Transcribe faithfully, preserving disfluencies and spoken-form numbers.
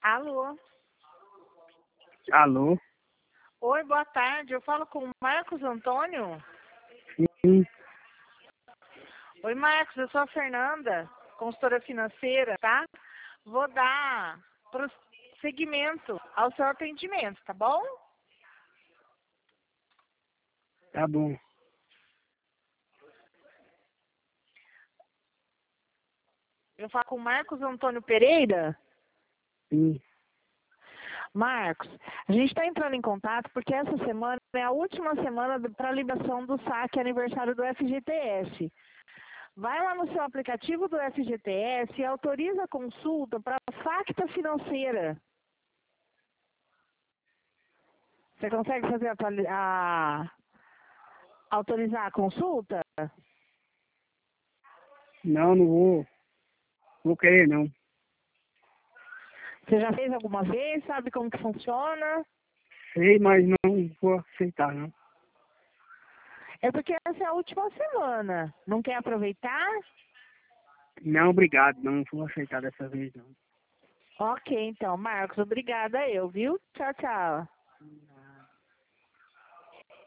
Alô? Alô? Oi, boa tarde. Eu falo com o Marcos Antônio? Sim. Oi, Marcos, eu sou a Fernanda, consultora financeira, tá? Vou dar prosseguimento ao seu atendimento, tá bom? Tá bom. Eu falo com o Marcos Antônio Pereira? Sim. Marcos, a gente está entrando em contato porque essa semana é a última semana para a liberação do saque aniversário do F G T S. Vai lá no seu aplicativo do F G T S e autoriza a consulta para a Facta Financeira. Você consegue fazer a, a autorizar a consulta? Não, não vou. Vou querer, não. Você já fez alguma vez? Sabe como que funciona? Sei, mas não vou aceitar, não. É porque essa é a última semana. Não quer aproveitar? Não, obrigado. Não vou aceitar dessa vez, não. Ok, então, Marcos, obrigada eu, viu? Tchau, tchau.